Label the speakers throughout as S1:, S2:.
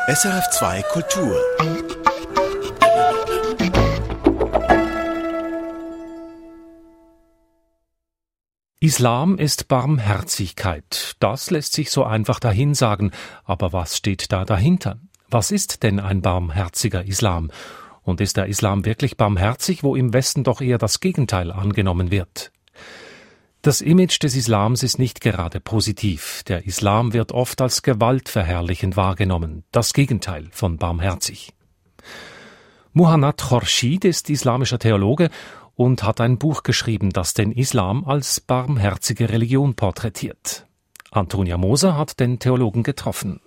S1: SRF2 Kultur.
S2: Islam ist Barmherzigkeit. Das lässt sich so einfach dahinsagen. Aber was steht da dahinter? Was ist denn ein barmherziger Islam? Und ist der Islam wirklich barmherzig, wo im Westen doch eher das Gegenteil angenommen wird? Das Image des Islams ist nicht gerade positiv. Der Islam wird oft als gewaltverherrlichend wahrgenommen. Das Gegenteil von barmherzig. Muhannad Khorshid ist islamischer Theologe und hat ein Buch geschrieben, das den Islam als barmherzige Religion porträtiert. Antonia Moser hat den Theologen getroffen.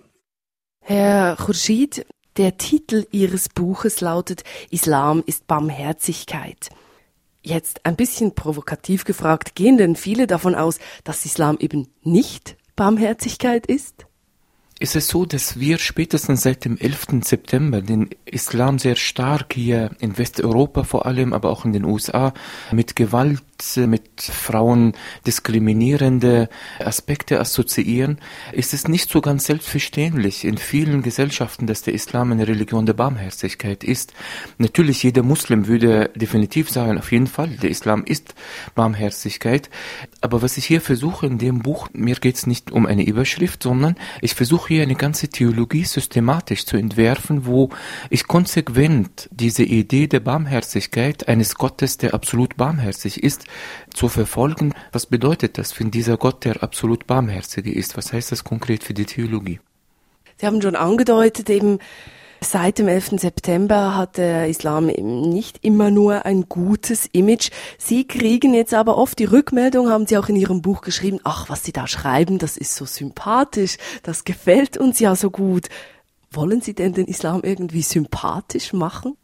S3: Herr Khorshid, der Titel Ihres Buches lautet »Islam ist Barmherzigkeit«. Jetzt ein bisschen provokativ gefragt, gehen denn viele davon aus, dass Islam eben nicht Barmherzigkeit ist?
S4: Es ist so, dass wir spätestens seit dem 11. September den Islam sehr stark hier in Westeuropa vor allem, aber auch in den USA mit Gewalt, mit Frauen diskriminierende Aspekte assoziieren. Es ist nicht so ganz selbstverständlich in vielen Gesellschaften, dass der Islam eine Religion der Barmherzigkeit ist. Natürlich, jeder Muslim würde definitiv sagen, auf jeden Fall, der Islam ist Barmherzigkeit. Aber was ich hier versuche in dem Buch, mir geht es nicht um eine Überschrift, sondern ich versuche hier eine ganze Theologie systematisch zu entwerfen, wo ich konsequent diese Idee der Barmherzigkeit eines Gottes, der absolut barmherzig ist, zu verfolgen. Was bedeutet das, wenn dieser Gott der absolut Barmherzige ist? Was heißt das konkret für die Theologie?
S3: Sie haben schon angedeutet, eben seit dem 11. September hat der Islam eben nicht immer nur ein gutes Image. Sie kriegen jetzt aber oft die Rückmeldung, haben Sie auch in Ihrem Buch geschrieben, ach, was Sie da schreiben, das ist so sympathisch, das gefällt uns ja so gut. Wollen Sie denn den Islam irgendwie sympathisch machen?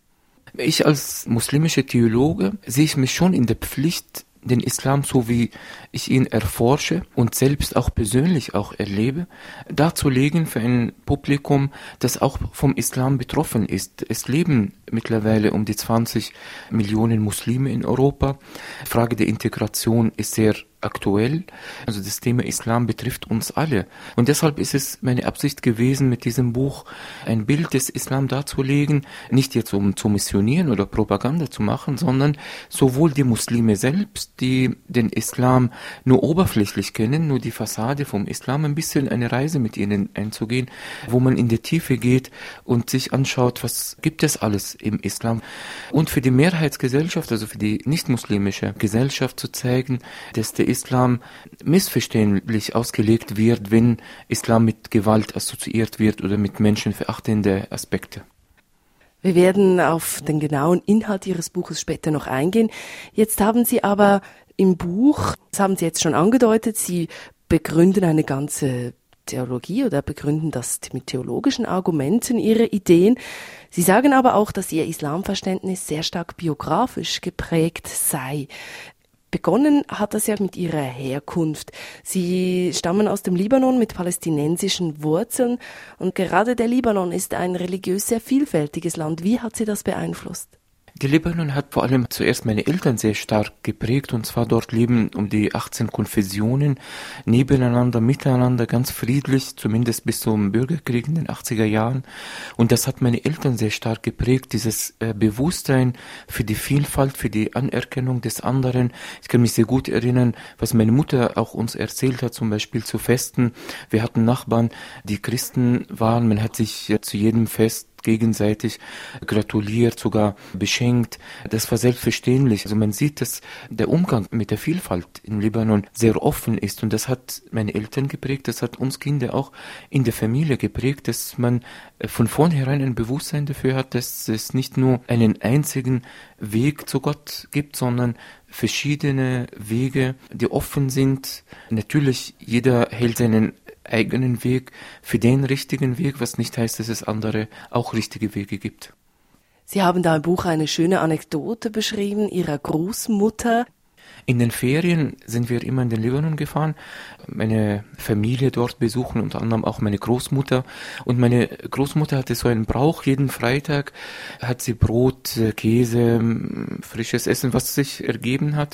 S4: Ich als muslimischer Theologe sehe ich mich schon in der Pflicht, den Islam, so wie ich ihn erforsche und selbst auch persönlich auch erlebe, darzulegen für ein Publikum, das auch vom Islam betroffen ist. Es leben mittlerweile um die 20 Millionen Muslime in Europa. Die Frage der Integration ist sehr aktuell. Also das Thema Islam betrifft uns alle. Und deshalb ist es meine Absicht gewesen, mit diesem Buch ein Bild des Islam darzulegen, nicht jetzt um zu missionieren oder Propaganda zu machen, sondern sowohl die Muslime selbst, die den Islam nur oberflächlich kennen, nur die Fassade vom Islam, ein bisschen eine Reise mit ihnen einzugehen, wo man in die Tiefe geht und sich anschaut, was gibt es alles im Islam. Und für die Mehrheitsgesellschaft, also für die nicht-muslimische Gesellschaft zu zeigen, dass der Islam missverständlich ausgelegt wird, wenn Islam mit Gewalt assoziiert wird oder mit menschenverachtenden Aspekten.
S3: Wir werden auf den genauen Inhalt Ihres Buches später noch eingehen. Jetzt haben Sie aber im Buch, das haben Sie jetzt schon angedeutet, Sie begründen eine ganze Theologie oder begründen das mit theologischen Argumenten Ihre Ideen. Sie sagen aber auch, dass Ihr Islamverständnis sehr stark biografisch geprägt sei. Begonnen hat das ja mit ihrer Herkunft. Sie stammen aus dem Libanon mit palästinensischen Wurzeln und gerade der Libanon ist ein religiös sehr vielfältiges Land. Wie hat Sie das beeinflusst?
S4: Der Libanon hat vor allem zuerst meine Eltern sehr stark geprägt, und zwar dort leben um die 18 Konfessionen nebeneinander, miteinander, ganz friedlich, zumindest bis zum Bürgerkrieg in den 80er Jahren. Und das hat meine Eltern sehr stark geprägt, dieses Bewusstsein für die Vielfalt, für die Anerkennung des anderen. Ich kann mich sehr gut erinnern, was meine Mutter auch uns erzählt hat, zum Beispiel zu Festen. Wir hatten Nachbarn, die Christen waren, man hat sich zu jedem Fest gegenseitig gratuliert, sogar beschenkt. Das war selbstverständlich. Also man sieht, dass der Umgang mit der Vielfalt im Libanon sehr offen ist, und das hat meine Eltern geprägt, das hat uns Kinder auch in der Familie geprägt, dass man von vornherein ein Bewusstsein dafür hat, dass es nicht nur einen einzigen Weg zu Gott gibt, sondern verschiedene Wege, die offen sind. Natürlich, jeder hält seinen eigenen Weg für den richtigen Weg, was nicht heißt, dass es andere auch richtige Wege gibt.
S3: Sie haben da im Buch eine schöne Anekdote beschrieben, Ihrer Großmutter.
S4: In den Ferien sind wir immer in den Libanon gefahren, meine Familie dort besuchen, unter anderem auch meine Großmutter. Und meine Großmutter hatte so einen Brauch, jeden Freitag hat sie Brot, Käse, frisches Essen, was sich ergeben hat.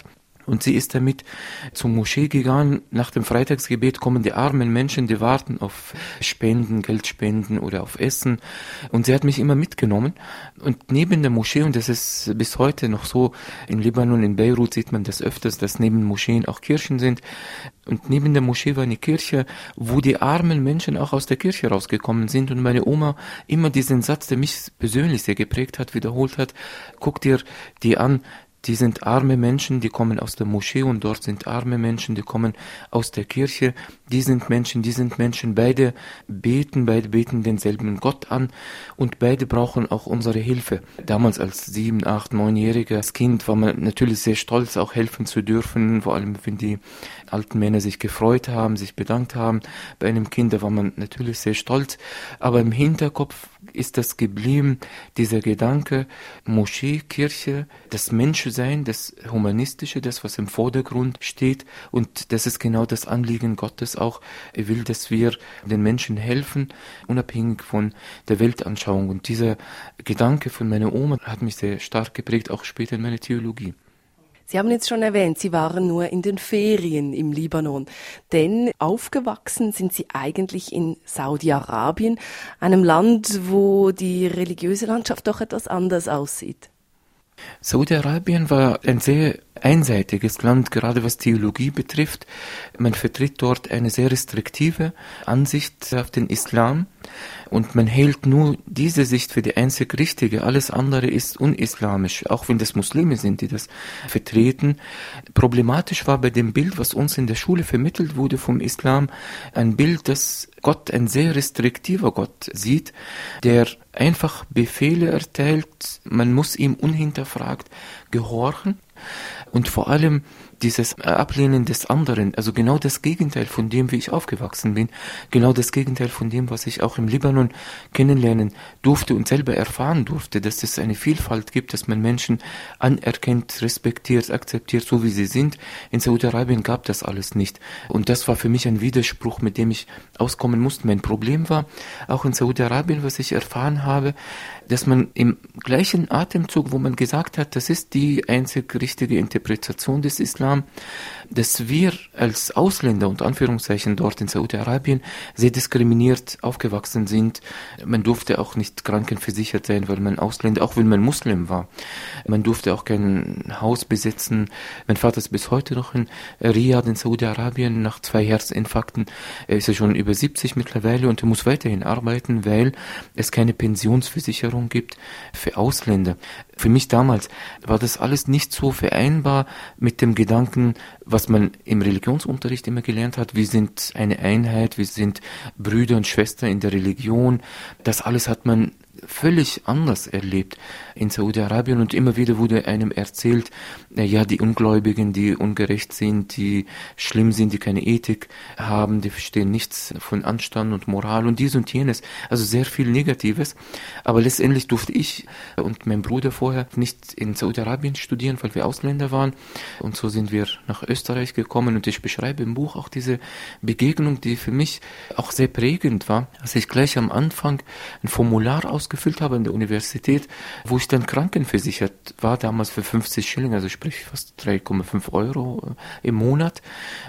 S4: Und sie ist damit zur Moschee gegangen. Nach dem Freitagsgebet kommen die armen Menschen, die warten auf Spenden, Geldspenden oder auf Essen. Und sie hat mich immer mitgenommen. Und neben der Moschee, und das ist bis heute noch so, in Libanon, in Beirut sieht man das öfters, dass neben Moscheen auch Kirchen sind. Und neben der Moschee war eine Kirche, wo die armen Menschen auch aus der Kirche rausgekommen sind. Und meine Oma immer diesen Satz, der mich persönlich sehr geprägt hat, wiederholt hat: Guck dir die an, die sind arme Menschen, die kommen aus der Moschee, und dort sind arme Menschen, die kommen aus der Kirche. Die sind Menschen, beide beten denselben Gott an und beide brauchen auch unsere Hilfe. Damals als 7, 8, 9-jähriges Kind war man natürlich sehr stolz, auch helfen zu dürfen, vor allem wenn die alten Männer sich gefreut haben, sich bedankt haben. Bei einem Kind, da war man natürlich sehr stolz, aber im Hinterkopf ist das geblieben, dieser Gedanke, Moschee, Kirche, das Menschsein, das Humanistische, das, was im Vordergrund steht, und das ist genau das Anliegen Gottes auch. Er will, dass wir den Menschen helfen, unabhängig von der Weltanschauung, und dieser Gedanke von meiner Oma hat mich sehr stark geprägt, auch später in meiner Theologie.
S3: Sie haben jetzt schon erwähnt, Sie waren nur in den Ferien im Libanon, denn aufgewachsen sind Sie eigentlich in Saudi-Arabien, einem Land, wo die religiöse Landschaft doch etwas anders aussieht.
S4: Saudi-Arabien war ein sehr einseitiges Land, gerade was Theologie betrifft. Man vertritt dort eine sehr restriktive Ansicht auf den Islam und man hält nur diese Sicht für die einzig richtige. Alles andere ist unislamisch, auch wenn das Muslime sind, die das vertreten. Problematisch war bei dem Bild, was uns in der Schule vermittelt wurde vom Islam, ein Bild, dass Gott ein sehr restriktiver Gott sieht, der einfach Befehle erteilt, man muss ihm unhinterfragt gehorchen. Und vor allem dieses Ablehnen des anderen, also genau das Gegenteil von dem, wie ich aufgewachsen bin, genau das Gegenteil von dem, was ich auch im Libanon kennenlernen durfte und selber erfahren durfte, dass es eine Vielfalt gibt, dass man Menschen anerkennt, respektiert, akzeptiert, so wie sie sind. In Saudi-Arabien gab das alles nicht. Und das war für mich ein Widerspruch, mit dem ich auskommen musste. Mein Problem war auch in Saudi-Arabien, was ich erfahren habe, dass man im gleichen Atemzug, wo man gesagt hat, das ist die einzig richtige Interpretation des Islam, dass wir als Ausländer, unter Anführungszeichen, dort in Saudi-Arabien sehr diskriminiert aufgewachsen sind. Man durfte auch nicht krankenversichert sein, weil man Ausländer, auch wenn man Muslim war. Man durfte auch kein Haus besitzen. Mein Vater ist bis heute noch in Riyadh in Saudi-Arabien. Nach 2 Herzinfarkten ist er schon über 70 mittlerweile und er muss weiterhin arbeiten, weil es keine Pensionsversicherung gibt für Ausländer. Für mich damals war das alles nicht so vereinbar mit dem Gedanken, was man im Religionsunterricht immer gelernt hat. Wir sind eine Einheit, wir sind Brüder und Schwestern in der Religion. Das alles hat man völlig anders erlebt in Saudi-Arabien und immer wieder wurde einem erzählt, ja, die Ungläubigen, die ungerecht sind, die schlimm sind, die keine Ethik haben, die verstehen nichts von Anstand und Moral und dies und jenes, also sehr viel Negatives, aber letztendlich durfte ich und mein Bruder vorher nicht in Saudi-Arabien studieren, weil wir Ausländer waren und so sind wir nach Österreich gekommen und ich beschreibe im Buch auch diese Begegnung, die für mich auch sehr prägend war, als ich gleich am Anfang ein Formular ausgefüllt habe an der Universität, wo ich dann krankenversichert war, damals für 50 Schilling, also sprich fast 3,5 Euro im Monat.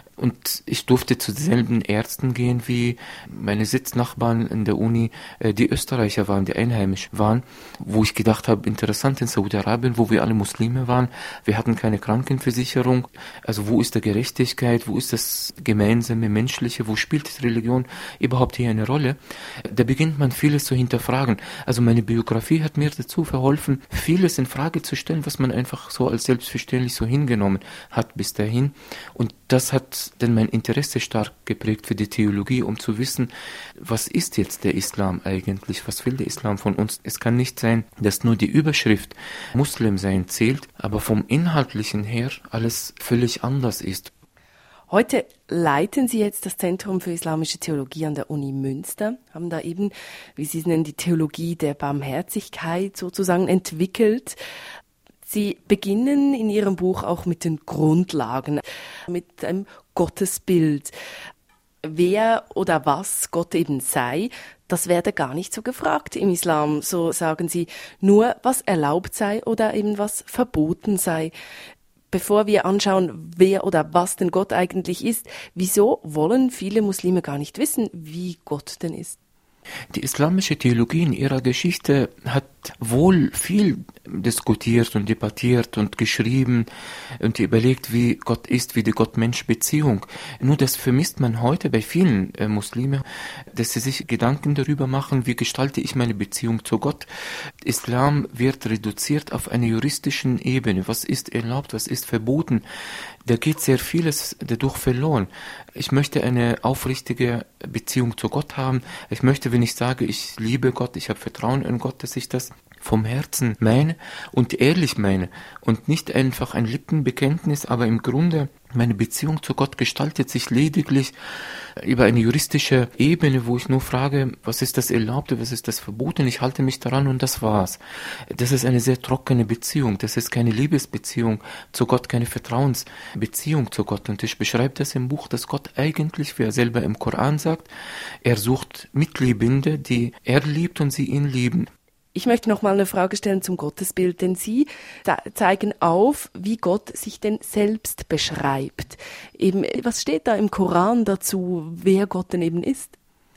S4: Und ich durfte zu denselben Ärzten gehen wie meine Sitznachbarn in der Uni, die Österreicher waren, die einheimisch waren, wo ich gedacht habe, interessant in Saudi-Arabien, wo wir alle Muslime waren, wir hatten keine Krankenversicherung, also wo ist die Gerechtigkeit, wo ist das gemeinsame Menschliche, wo spielt die Religion überhaupt hier eine Rolle? Da beginnt man vieles zu hinterfragen. Also meine Biografie hat mir dazu verholfen, vieles in Frage zu stellen, was man einfach so als selbstverständlich so hingenommen hat bis dahin. Und das hat denn mein Interesse stark geprägt für die Theologie, um zu wissen, was ist jetzt der Islam eigentlich? Was will der Islam von uns? Es kann nicht sein, dass nur die Überschrift Muslim sein zählt, aber vom Inhaltlichen her alles völlig anders ist.
S3: Heute leiten Sie jetzt das Zentrum für Islamische Theologie an der Uni Münster, haben da eben, wie Sie es nennen, die Theologie der Barmherzigkeit sozusagen entwickelt. Sie beginnen in Ihrem Buch auch mit den Grundlagen, mit einem Gottesbild. Wer oder was Gott eben sei, das werde gar nicht so gefragt im Islam. So sagen Sie, nur was erlaubt sei oder eben was verboten sei. Bevor wir anschauen, wer oder was denn Gott eigentlich ist, wieso wollen viele Muslime gar nicht wissen, wie Gott denn ist?
S4: Die islamische Theologie in ihrer Geschichte hat wohl viel diskutiert und debattiert und geschrieben und überlegt, wie Gott ist, wie die Gott-Mensch-Beziehung. Nur das vermisst man heute bei vielen Muslimen, dass sie sich Gedanken darüber machen, wie gestalte ich meine Beziehung zu Gott. Islam wird reduziert auf einer juristischen Ebene. Was ist erlaubt, was ist verboten? Da geht sehr vieles dadurch verloren. Ich möchte eine aufrichtige Beziehung zu Gott haben. Ich möchte, wenn ich sage, ich liebe Gott, ich habe Vertrauen in Gott, dass ich das vom Herzen meine und ehrlich meine und nicht einfach ein Lippenbekenntnis, aber im Grunde meine Beziehung zu Gott gestaltet sich lediglich über eine juristische Ebene, wo ich nur frage, was ist das Erlaubte, was ist das Verbotene, ich halte mich daran und das war's. Das ist eine sehr trockene Beziehung, das ist keine Liebesbeziehung zu Gott, keine Vertrauensbeziehung zu Gott. Und ich beschreibe das im Buch, dass Gott eigentlich, wie er selber im Koran sagt, er sucht Mitliebende, die er liebt und sie ihn lieben.
S3: Ich möchte noch mal eine Frage stellen zum Gottesbild, denn Sie zeigen auf, wie Gott sich denn selbst beschreibt. Eben, was steht da im Koran dazu, wer Gott denn eben ist?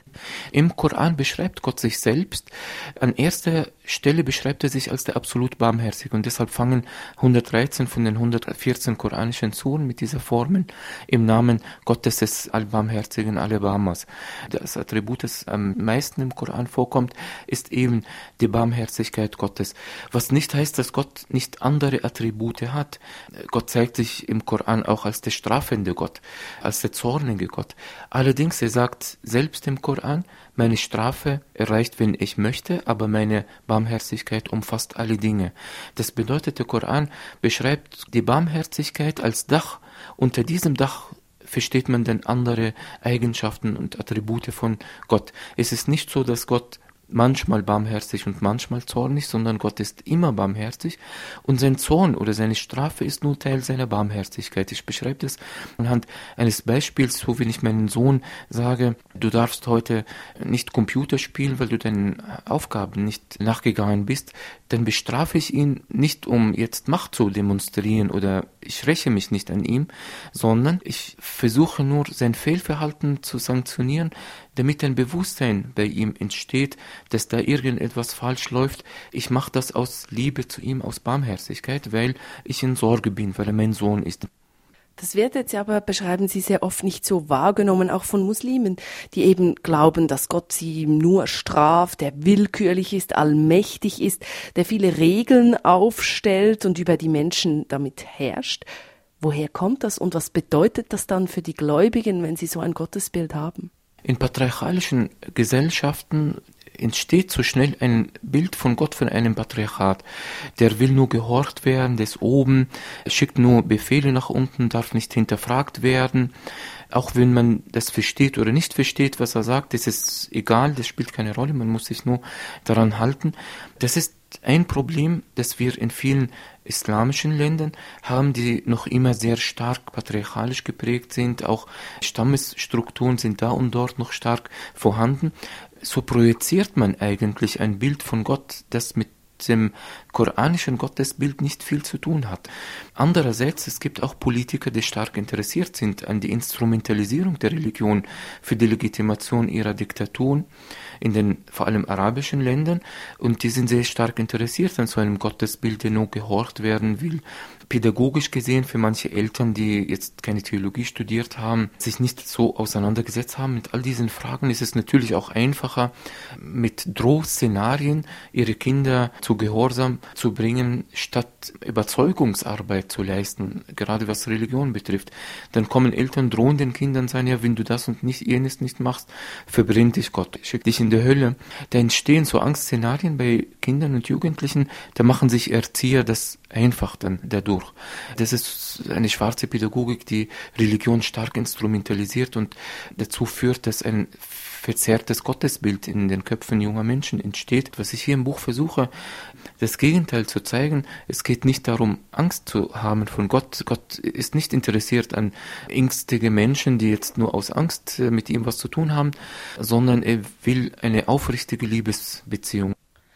S4: Im Koran beschreibt Gott sich selbst. An erster Stelle beschreibt er sich als der absolut Barmherzige. Und deshalb fangen 113 von den 114 koranischen Suren mit dieser Formel im Namen Gottes des Allbarmherzigen, Allerbarmers. Das Attribut, das am meisten im Koran vorkommt, ist eben die Barmherzigkeit Gottes. Was nicht heißt, dass Gott nicht andere Attribute hat. Gott zeigt sich im Koran auch als der strafende Gott, als der zornige Gott. Allerdings, er sagt selbst im Koran, meine Strafe erreicht, wenn ich möchte, aber meine Barmherzigkeit umfasst alle Dinge. Das bedeutet, der Koran beschreibt die Barmherzigkeit als Dach. Unter diesem Dach versteht man dann andere Eigenschaften und Attribute von Gott. Es ist nicht so, dass Gott manchmal barmherzig und manchmal zornig, sondern Gott ist immer barmherzig und sein Zorn oder seine Strafe ist nur Teil seiner Barmherzigkeit. Ich beschreibe das anhand eines Beispiels, so wenn ich meinen Sohn sage, du darfst heute nicht Computer spielen, weil du deinen Aufgaben nicht nachgegangen bist, dann bestrafe ich ihn nicht, um jetzt Macht zu demonstrieren oder ich räche mich nicht an ihm, sondern ich versuche nur sein Fehlverhalten zu sanktionieren, damit ein Bewusstsein bei ihm entsteht, dass da irgendetwas falsch läuft. Ich mache das aus Liebe zu ihm, aus Barmherzigkeit, weil ich in Sorge bin, weil er mein Sohn ist.
S3: Das wird jetzt aber, beschreiben Sie, sehr oft nicht so wahrgenommen, auch von Muslimen, die eben glauben, dass Gott sie nur straft, der willkürlich ist, allmächtig ist, der viele Regeln aufstellt und über die Menschen damit herrscht. Woher kommt das und was bedeutet das dann für die Gläubigen, wenn sie so ein Gottesbild haben?
S4: In patriarchalischen Gesellschaften entsteht so schnell ein Bild von Gott, von einem Patriarchat. Der will nur gehorcht werden, der ist oben, schickt nur Befehle nach unten, darf nicht hinterfragt werden. Auch wenn man das versteht oder nicht versteht, was er sagt, das ist egal, das spielt keine Rolle, man muss sich nur daran halten. Das ist ein Problem, das wir in vielen islamischen Ländern haben, die noch immer sehr stark patriarchalisch geprägt sind. Auch Stammesstrukturen sind da und dort noch stark vorhanden. So projiziert man eigentlich ein Bild von Gott, das mit dem koranischen Gottesbild nicht viel zu tun hat. Andererseits, es gibt auch Politiker, die stark interessiert sind an die Instrumentalisierung der Religion für die Legitimation ihrer Diktaturen in den vor allem arabischen Ländern und die sind sehr stark interessiert an so einem Gottesbild, der nur gehorcht werden will. Pädagogisch gesehen für manche Eltern, die jetzt keine Theologie studiert haben, sich nicht so auseinandergesetzt haben mit all diesen Fragen, ist es natürlich auch einfacher, mit Drohszenarien ihre Kinder zu Gehorsam zu bringen, statt Überzeugungsarbeit zu leisten, gerade was Religion betrifft. Dann kommen Eltern, drohen den Kindern, sagen, ja, wenn du das und nicht jenes nicht machst, verbrennt dich Gott, schickt dich in die Hölle. Da entstehen so Angstszenarien bei Kindern und Jugendlichen, da machen sich Erzieher das einfach dann dadurch. Das ist eine schwarze Pädagogik, die Religion stark instrumentalisiert und dazu führt, dass ein verzerrtes Gottesbild in den Köpfen junger Menschen entsteht. Was ich hier im Buch versuche, das Gegenteil zu zeigen, es geht nicht darum, Angst zu haben von Gott. Gott ist nicht interessiert an ängstige Menschen, die jetzt nur aus Angst mit ihm was zu tun haben, sondern er will eine aufrichtige Liebesbeziehung.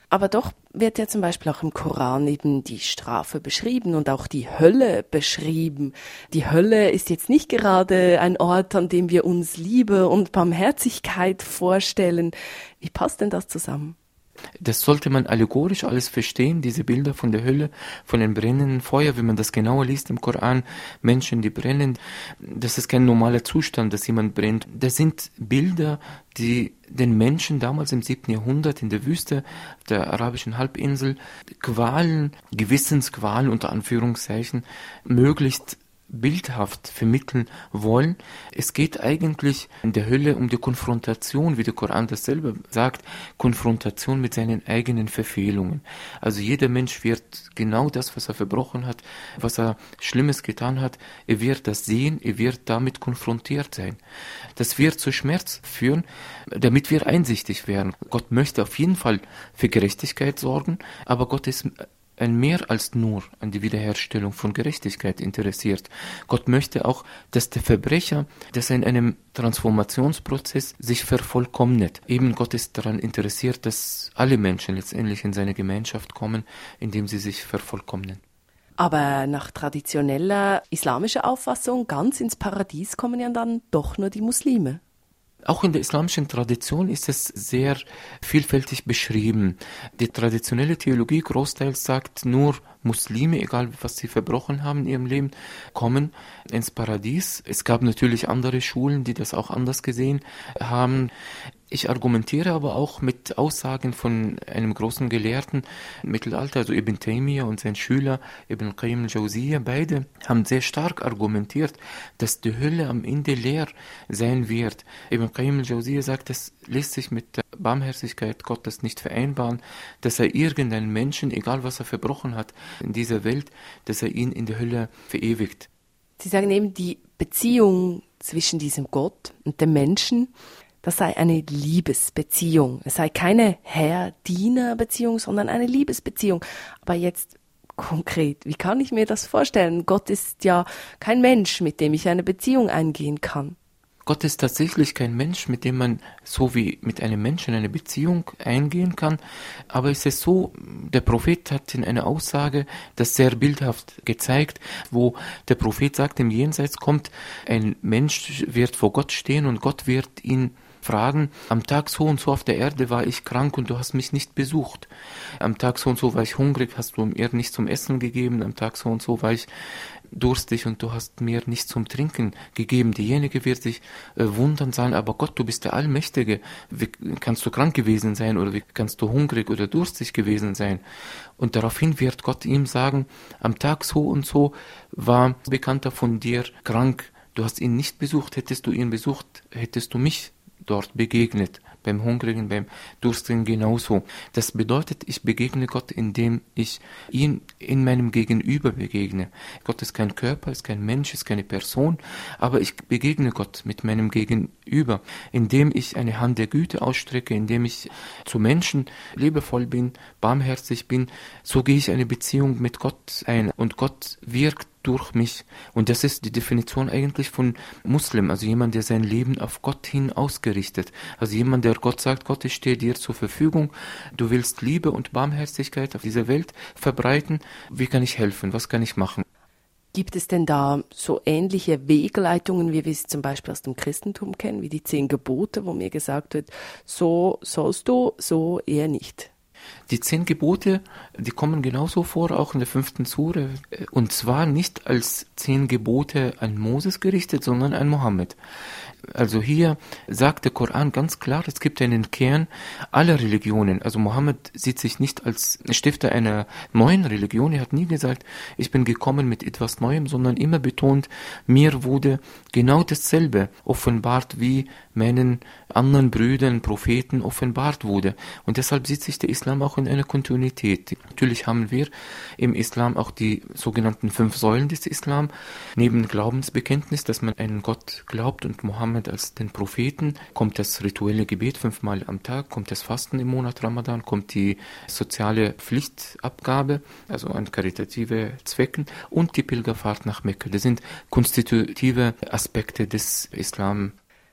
S3: Aber doch wird ja zum Beispiel auch im Koran eben die Strafe beschrieben und auch die Hölle beschrieben. Die Hölle ist jetzt nicht gerade ein Ort, an dem wir uns Liebe und Barmherzigkeit vorstellen. Wie passt denn das zusammen?
S4: Das sollte man allegorisch alles verstehen, diese Bilder von der Hölle, von dem brennenden Feuer, wenn man das genauer liest im Koran, Menschen, die brennen, das ist kein normaler Zustand, dass jemand brennt. Das sind Bilder, die den Menschen damals im 7. Jahrhundert in der Wüste der arabischen Halbinsel Qualen, Gewissensqualen unter Anführungszeichen, möglichst bildhaft vermitteln wollen. Es geht eigentlich in der Hölle um die Konfrontation, wie der Koran das selber sagt, Konfrontation mit seinen eigenen Verfehlungen. Also jeder Mensch wird genau das, was er verbrochen hat, was er Schlimmes getan hat, er wird das sehen, er wird damit konfrontiert sein. Das wird zu Schmerz führen, damit wir einsichtig werden. Gott möchte auf jeden Fall für Gerechtigkeit sorgen, aber Gott ist ein mehr als nur an die Wiederherstellung von Gerechtigkeit interessiert. Gott möchte auch, dass der Verbrecher, dass er in einem Transformationsprozess sich vervollkommnet. Eben Gott ist daran interessiert, dass alle Menschen letztendlich in seine Gemeinschaft kommen, indem sie sich vervollkommnen.
S3: Aber nach traditioneller islamischer Auffassung, ganz ins Paradies kommen ja dann doch nur die Muslime.
S4: Auch in der islamischen Tradition ist es sehr vielfältig beschrieben. Die traditionelle Theologie großteils sagt, nur Muslime, egal was sie verbrochen haben in ihrem Leben, kommen ins Paradies. Es gab natürlich andere Schulen, die das auch anders gesehen haben. Ich argumentiere aber auch mit Aussagen von einem großen Gelehrten im Mittelalter, also Ibn Taymiyyah und sein Schüler Ibn Qayyim al-Jawziyya, beide haben sehr stark argumentiert, dass die Hölle am Ende leer sein wird. Ibn Qayyim al-Jawziyya sagt, das lässt sich mit der Barmherzigkeit Gottes nicht vereinbaren, dass er irgendeinen Menschen, egal was er verbrochen hat in dieser Welt, dass er ihn in der Hölle verewigt.
S3: Sie sagen eben, die Beziehung zwischen diesem Gott und dem Menschen, das sei eine Liebesbeziehung. Es sei keine Herr-Diener-Beziehung, sondern eine Liebesbeziehung. Aber jetzt konkret, wie kann ich mir das vorstellen? Gott ist ja kein Mensch, mit dem ich eine Beziehung eingehen kann.
S4: Gott ist tatsächlich kein Mensch, mit dem man so wie mit einem Menschen eine Beziehung eingehen kann. Aber es ist so, der Prophet hat in einer Aussage das sehr bildhaft gezeigt, wo der Prophet sagt, im Jenseits kommt ein Mensch, wird vor Gott stehen und Gott wird ihn fragen, am Tag so und so auf der Erde war ich krank und du hast mich nicht besucht. Am Tag so und so war ich hungrig, hast du mir nichts zum Essen gegeben. Am Tag so und so war ich durstig und du hast mir nichts zum Trinken gegeben. Diejenige wird sich wundern, sagen, aber Gott, du bist der Allmächtige. Wie kannst du krank gewesen sein oder wie kannst du hungrig oder durstig gewesen sein? Und daraufhin wird Gott ihm sagen, am Tag so und so war ein Bekannter von dir krank. Du hast ihn nicht besucht. Hättest du ihn besucht, hättest du mich dort begegnet, beim Hungrigen, beim Durstigen genauso. Das bedeutet, ich begegne Gott, indem ich ihn in meinem Gegenüber begegne. Gott ist kein Körper, ist kein Mensch, ist keine Person, aber ich begegne Gott mit meinem Gegenüber, indem ich eine Hand der Güte ausstrecke, indem ich zu Menschen liebevoll bin, barmherzig bin, so gehe ich eine Beziehung mit Gott ein und Gott wirkt durch mich. Und das ist die Definition eigentlich von Muslim, also jemand, der sein Leben auf Gott hin ausgerichtet. Also jemand, der Gott sagt, Gott, ich stehe dir zur Verfügung, du willst Liebe und Barmherzigkeit auf dieser Welt verbreiten, wie kann ich helfen, was kann ich machen?
S3: Gibt es denn da so ähnliche Wegleitungen, wie wir sie zum Beispiel aus dem Christentum kennen, wie die 10 Gebote, wo mir gesagt wird, so sollst du, so eher nicht?
S4: Die 10 Gebote, die kommen genauso vor, auch in der 5. Sure. Und zwar nicht als 10 Gebote an Moses gerichtet, sondern an Mohammed. Also hier sagt der Koran ganz klar, es gibt einen Kern aller Religionen. Also Mohammed sieht sich nicht als Stifter einer neuen Religion. Er hat nie gesagt, ich bin gekommen mit etwas Neuem, sondern immer betont, mir wurde genau dasselbe offenbart, wie meinen anderen Brüdern, Propheten offenbart wurde. Und deshalb sieht sich der Islam auch in einer Kontinuität. Natürlich haben wir im Islam auch die sogenannten 5 Säulen des Islam. Neben Glaubensbekenntnis, dass man einen Gott glaubt und Mohammed als den Propheten, kommt das rituelle Gebet 5-mal am Tag, kommt das Fasten im Monat Ramadan, kommt die soziale Pflichtabgabe, also an karitative Zwecken und die Pilgerfahrt nach Mekka. Das sind konstitutive Aspekte des Islam.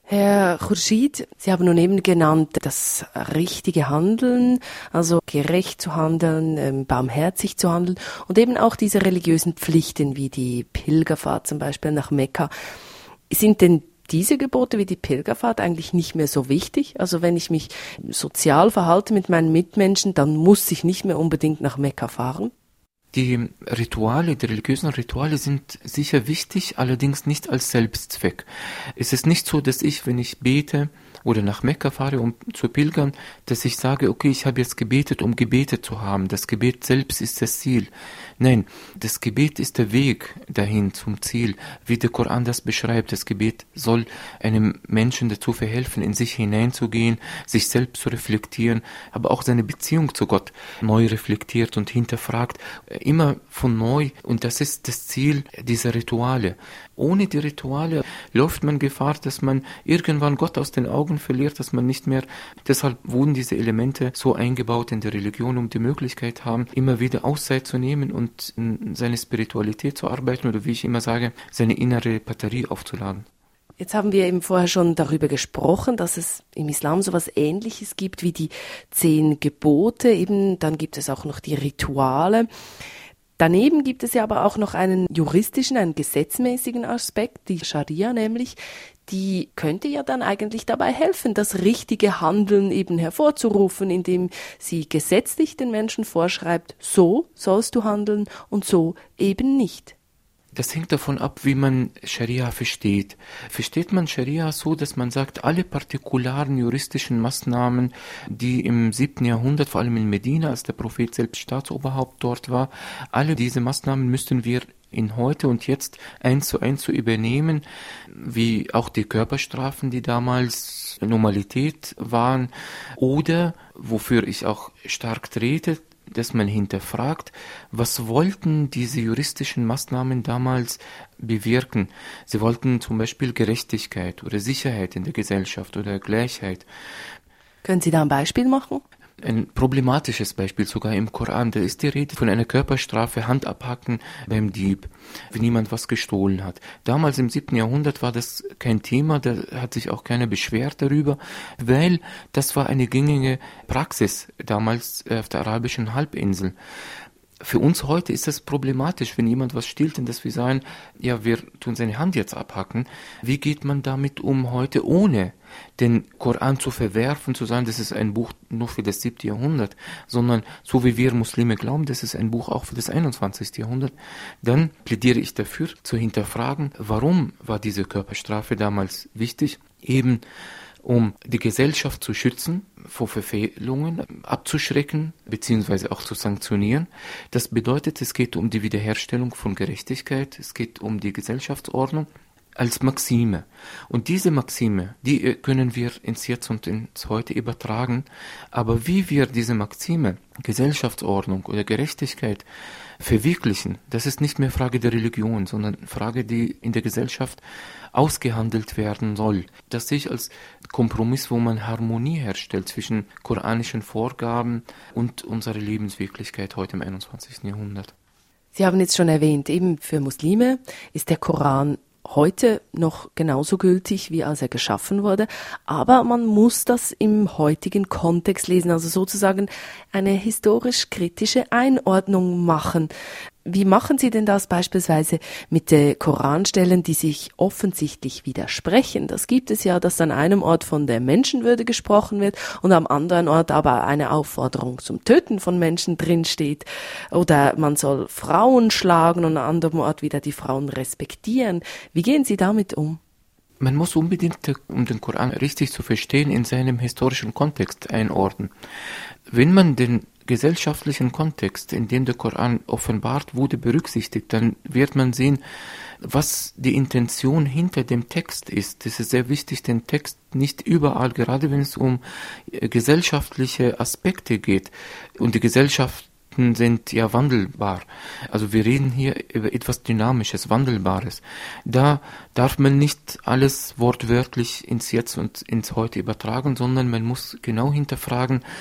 S3: Herr Khurshid, Sie haben nun eben genannt, das richtige Handeln, also gerecht zu handeln, barmherzig zu handeln und eben auch diese religiösen Pflichten wie die Pilgerfahrt zum Beispiel nach Mekka. Sind denn diese Gebote wie die Pilgerfahrt eigentlich nicht mehr so wichtig? Also wenn ich mich sozial verhalte mit meinen Mitmenschen, dann muss ich nicht mehr unbedingt nach Mekka fahren?
S4: Die Rituale, die religiösen Rituale sind sicher wichtig, allerdings nicht als Selbstzweck. Es ist nicht so, dass ich, wenn ich bete oder nach Mekka fahre, um zu pilgern, dass ich sage, okay, ich habe jetzt gebetet, um gebetet zu haben. Das Gebet selbst ist das Ziel. Nein, das Gebet ist der Weg dahin zum Ziel, wie der Koran das beschreibt. Das Gebet soll einem Menschen dazu verhelfen, in sich hineinzugehen, sich selbst zu reflektieren, aber auch seine Beziehung zu Gott neu reflektiert und hinterfragt, immer von neu. Und das ist das Ziel dieser Rituale. Ohne die Rituale läuft man Gefahr, dass man irgendwann Gott aus den Augen verliert, dass man nicht mehr, deshalb wurden diese Elemente so eingebaut in der Religion, um die Möglichkeit haben, immer wieder Auszeit zu nehmen und in seine Spiritualität zu arbeiten oder wie ich immer sage, seine innere Batterie aufzuladen.
S3: Jetzt haben wir eben vorher schon darüber gesprochen, dass es im Islam so etwas Ähnliches gibt wie die 10 Gebote, eben dann gibt es auch noch die Rituale. Daneben gibt es ja aber auch noch einen juristischen, einen gesetzmäßigen Aspekt, die Scharia nämlich, die könnte ja dann eigentlich dabei helfen, das richtige Handeln eben hervorzurufen, indem sie gesetzlich den Menschen vorschreibt, so sollst du handeln und so eben nicht.
S4: Das hängt davon ab, wie man Scharia versteht. Versteht man Scharia so, dass man sagt, alle partikularen juristischen Maßnahmen, die im 7. Jahrhundert, vor allem in Medina, als der Prophet selbst Staatsoberhaupt dort war, alle diese Maßnahmen müssten wir in heute und jetzt 1:1 zu übernehmen, wie auch die Körperstrafen, die damals Normalität waren, oder, wofür ich auch stark trete, dass man hinterfragt, was wollten diese juristischen Maßnahmen damals bewirken. Sie wollten zum Beispiel Gerechtigkeit oder Sicherheit in der Gesellschaft oder Gleichheit.
S3: Können Sie da ein Beispiel machen?
S4: Ein problematisches Beispiel sogar im Koran, da ist die Rede von einer Körperstrafe, Hand abhacken beim Dieb, wenn jemand was gestohlen hat. Damals im 7. Jahrhundert war das kein Thema, da hat sich auch keiner beschwert darüber, weil das war eine gängige Praxis damals auf der arabischen Halbinsel. Für uns heute ist das problematisch, wenn jemand was stiehlt, denn dass wir sagen, ja, wir tun seine Hand jetzt abhacken. Wie geht man damit um heute, ohne den Koran zu verwerfen, zu sagen, das ist ein Buch nur für das 7. Jahrhundert, sondern so wie wir Muslime glauben, das ist ein Buch auch für das 21. Jahrhundert, dann plädiere ich dafür, zu hinterfragen, warum war diese Körperstrafe damals wichtig, eben um die Gesellschaft zu schützen, vor Verfehlungen abzuschrecken bzw. auch zu sanktionieren. Das bedeutet, es geht um die Wiederherstellung von Gerechtigkeit, es geht um die Gesellschaftsordnung als Maxime. Und diese Maxime, die können wir ins Jetzt und ins Heute übertragen, aber wie wir diese Maxime, Gesellschaftsordnung oder Gerechtigkeit verwirklichen, das ist nicht mehr Frage der Religion, sondern Frage, die in der Gesellschaft ausgehandelt werden soll. Das sehe ich als Kompromiss, wo man Harmonie herstellt zwischen koranischen Vorgaben und unserer Lebenswirklichkeit heute im 21. Jahrhundert.
S3: Sie haben jetzt schon erwähnt, eben für Muslime ist der Koran heute noch genauso gültig, wie als er geschaffen wurde, aber man muss das im heutigen Kontext lesen, also sozusagen eine historisch-kritische Einordnung machen. Wie machen Sie denn das beispielsweise mit Koranstellen, die sich offensichtlich widersprechen? Das gibt es ja, dass an einem Ort von der Menschenwürde gesprochen wird und am anderen Ort aber eine Aufforderung zum Töten von Menschen drinsteht. Oder man soll Frauen schlagen und an anderem Ort wieder die Frauen respektieren. Wie gehen Sie damit um?
S4: Man muss unbedingt, um den Koran richtig zu verstehen, in seinem historischen Kontext einordnen. Wenn man den gesellschaftlichen Kontext, in dem der Koran offenbart wurde, berücksichtigt, dann wird man sehen, was die Intention hinter dem Text ist. Es ist sehr wichtig, den Text nicht überall, gerade wenn es um gesellschaftliche Aspekte geht, und die Gesellschaften sind ja wandelbar. Also wir reden hier über etwas Dynamisches, Wandelbares. Da darf man nicht alles wortwörtlich ins Jetzt und ins Heute übertragen, sondern man muss genau hinterfragen,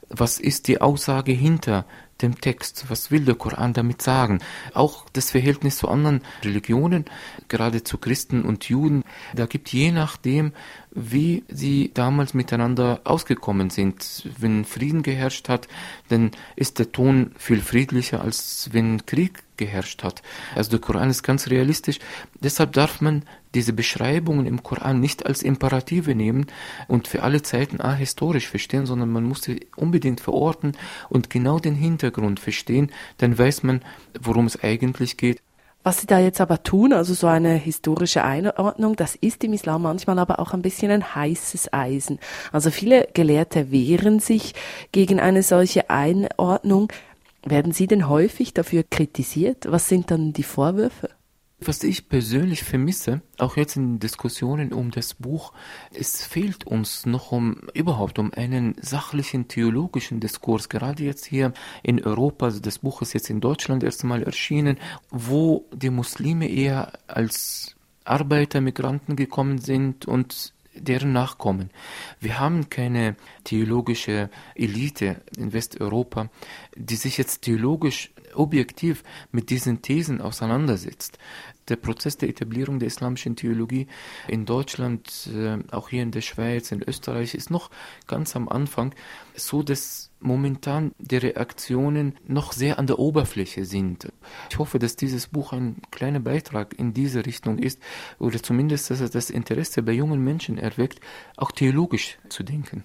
S4: Was ist die Aussage hinter dem Text? Was will der Koran damit sagen? Auch das Verhältnis zu anderen Religionen, gerade zu Christen und Juden, da gibt je nachdem, wie sie damals miteinander ausgekommen sind. Wenn Frieden geherrscht hat, dann ist der Ton viel friedlicher, als wenn Krieg geherrscht hat. Also der Koran ist ganz realistisch. Deshalb darf man diese Beschreibungen im Koran nicht als Imperative nehmen und für alle Zeiten historisch verstehen, sondern man muss sie unbedingt verorten und genau den Hintergrund verstehen. Dann weiß man, worum es eigentlich geht.
S3: Was Sie da jetzt aber tun, also so eine historische Einordnung, das ist im Islam manchmal aber auch ein bisschen ein heißes Eisen. Also viele Gelehrte wehren sich gegen eine solche Einordnung. Werden Sie denn häufig dafür kritisiert? Was sind dann die Vorwürfe?
S4: Was ich persönlich vermisse, auch jetzt in Diskussionen um das Buch, es fehlt uns noch überhaupt um einen sachlichen theologischen Diskurs, gerade jetzt hier in Europa, also das Buch ist jetzt in Deutschland erst einmal erschienen, wo die Muslime eher als Arbeiter, Migranten gekommen sind und deren Nachkommen. Wir haben keine theologische Elite in Westeuropa, die sich jetzt theologisch objektiv mit diesen Thesen auseinandersetzt. Der Prozess der Etablierung der islamischen Theologie in Deutschland, auch hier in der Schweiz, in Österreich, ist noch ganz am Anfang, so dass momentan die Reaktionen noch sehr an der Oberfläche sind. Ich hoffe, dass dieses Buch ein kleiner Beitrag in diese Richtung ist oder zumindest, dass es das Interesse bei jungen Menschen erweckt, auch theologisch zu denken.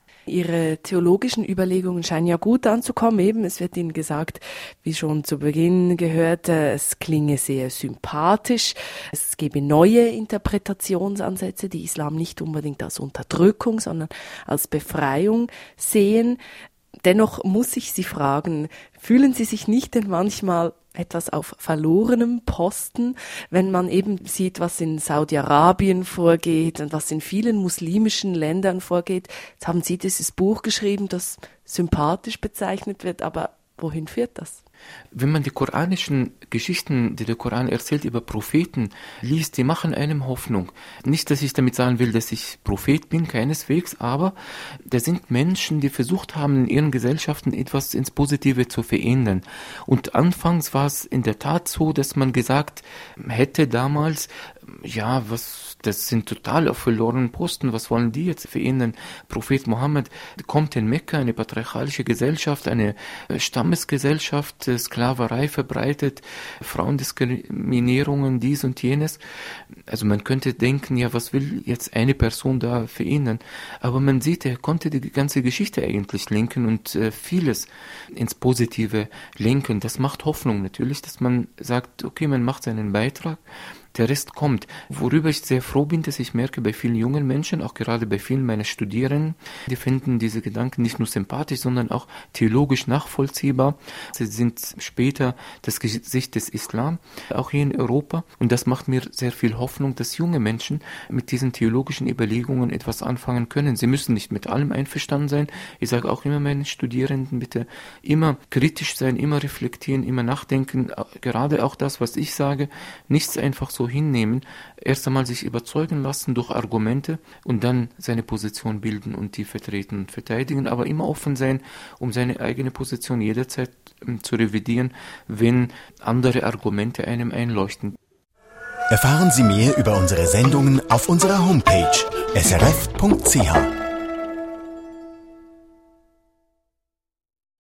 S3: Ihre theologischen Überlegungen scheinen ja gut anzukommen. Eben, es wird Ihnen gesagt, wie schon zu Beginn gehört, es klinge sehr sympathisch. Es gebe neue Interpretationsansätze, die Islam nicht unbedingt als Unterdrückung, sondern als Befreiung sehen. Dennoch muss ich Sie fragen, fühlen Sie sich nicht denn manchmal etwas auf verlorenem Posten, wenn man eben sieht, was in Saudi-Arabien vorgeht und was in vielen muslimischen Ländern vorgeht? Jetzt haben Sie dieses Buch geschrieben, das sympathisch bezeichnet wird, aber wohin führt das?
S4: Wenn man die koranischen Geschichten, die der Koran erzählt über Propheten, liest, die machen einem Hoffnung. Nicht, dass ich damit sagen will, dass ich Prophet bin, keineswegs, aber da sind Menschen, die versucht haben, in ihren Gesellschaften etwas ins Positive zu verändern. Und anfangs war es in der Tat so, dass man gesagt hätte damals, ja, das sind total auf verlorenen Posten, was wollen die jetzt verändern? Prophet Mohammed kommt in Mekka, eine patriarchalische Gesellschaft, eine Stammesgesellschaft, Sklaverei verbreitet, Frauendiskriminierungen, dies und jenes. Also man könnte denken, ja, was will jetzt eine Person da verändern? Aber man sieht, er konnte die ganze Geschichte eigentlich lenken und vieles ins Positive lenken. Das macht Hoffnung natürlich, dass man sagt, okay, man macht seinen Beitrag. Der Rest kommt. Worüber ich sehr froh bin, dass ich merke bei vielen jungen Menschen, auch gerade bei vielen meiner Studierenden, die finden diese Gedanken nicht nur sympathisch, sondern auch theologisch nachvollziehbar. Sie sind später das Gesicht des Islam, auch hier in Europa. Und das macht mir sehr viel Hoffnung, dass junge Menschen mit diesen theologischen Überlegungen etwas anfangen können. Sie müssen nicht mit allem einverstanden sein. Ich sage auch immer meinen Studierenden, bitte immer kritisch sein, immer reflektieren, immer nachdenken. Gerade auch das, was ich sage, nichts einfach so hinnehmen, erst einmal sich überzeugen lassen durch Argumente und dann seine Position bilden und die vertreten und verteidigen, aber immer offen sein, um seine eigene Position jederzeit zu revidieren, wenn andere Argumente einem einleuchten.
S1: Erfahren Sie mehr über unsere Sendungen auf unserer Homepage srf.ch.